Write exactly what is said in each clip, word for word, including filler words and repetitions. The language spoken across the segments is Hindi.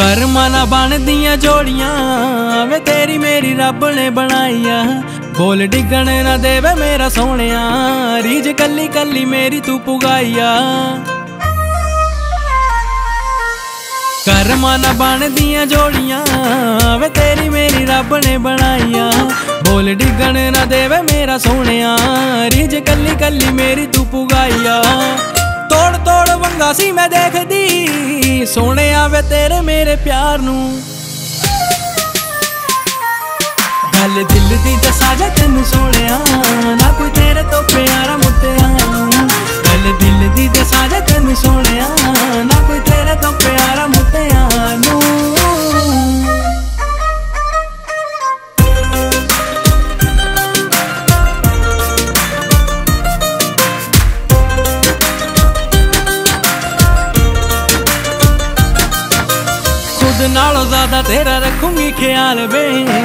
करमां ना बनदियां जोड़ियां वे तेरी मेरी रब ने बनाईया। बोल डिगण ना देवे मेरा सोहणिया, रीज कली कली मेरी तू पुगाईया। करमां ना बनदियां जोड़ियां वे तेरी मेरी रब ने बनाईया। बोल डिगण ना देवे मेरा सोहणिया, रीज कली कली मेरी तू पुगाईया। तोड़ तोड़ वंगा सी मैं देखदी सोने आवे तेरे मेरे प्यार नू। गल दिल दी दसा जा तेनू सोनिया, ना कोई तेरे तो प्यारा मुट्टिया नू। गल दिल दी दसा जा तेनू सोनिया, ना कोई तेरे तो प्यारा मुट्टिया नू। खुद नालों ज्यादा तेरा रखूंगी ख्याल वे,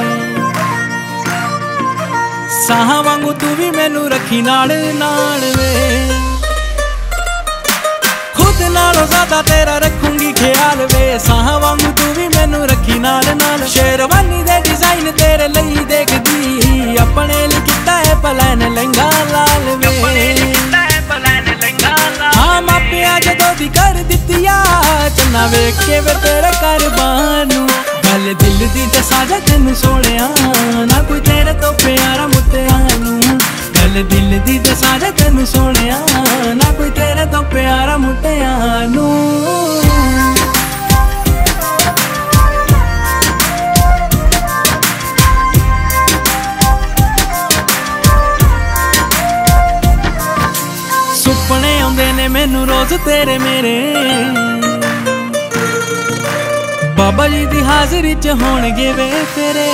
साहां वांगू तू भी मैनू रखी नाल नाल वे। खुद नालों ज्यादा तेरा रखूंगी ख्याल वे, साहां वांगू तू भी मैनू रखी नाल नाल। शेरवानी दे डिजाइन तेरे लई देखदी, अपने लिए किता है प्लान लहंगा लाल वे। हाँ मापिया जदों दी कर दित्तिया, चन्ना वेख के वे तेरे करबान नू। गल दिल दी दसा जा तेनू सोनिया, ना कोई तेरे तो प्यारा मुट्टिया नू। गल दिल दी दसा जा तेनू सोनिया, ना कोई तेरे तो प्यारा मुट्टिया नू। सुपने आउंदे ने मैनू रोज तेरे मेरे, बाबा जी दी हाजरी च होणगे वे फेरे।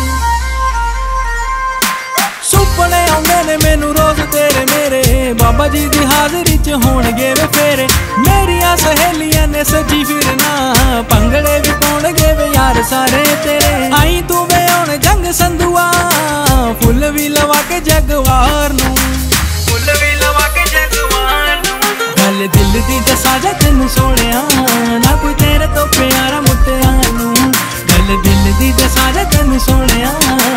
सुपने आउंदे ने मैनू रोज तेरे मेरे, बाबा जी दी हाजरी च होणगे वे फेरे। मेरिया सहेलियां ने सजी फिरना, भंगड़े भी पाउणगे वे यार सारे तेरे। आई तू वे हुण जंग संधुआ, फुल भी लवा के जगवार नू। फुल भी लवा के जगवार नू। गल दिल दी दसा जा तेनू सोनिया, ना कोई तेरे तो प्यारा मुट्टिया नू। गल दिल दी दसा जा तेनू सोनिया,